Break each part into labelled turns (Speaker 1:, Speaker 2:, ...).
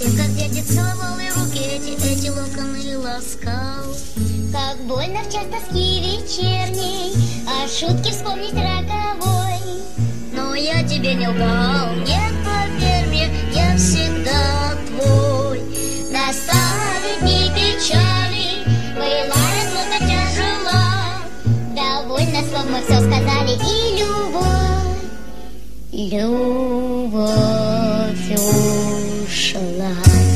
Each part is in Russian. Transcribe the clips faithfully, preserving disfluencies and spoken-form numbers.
Speaker 1: Помню, как дядя целовал и руки эти, эти локоны ласкал.
Speaker 2: Как больно в час тоски вечерней, а шутки вспомнить роковой.
Speaker 1: Но я тебе не лгал, нет, поверь мне, я всегда твой.
Speaker 2: Настали дни печали, была разлука тяжела. Довольно слов мы все сказали, и любовь, любовь ушла.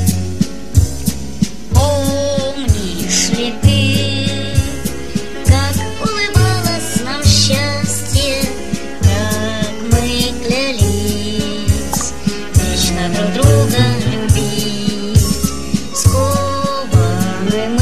Speaker 1: Помнишь ли ты, как улыбалось нам счастье, как мы клялись вечно друг друга любить? Скованы мы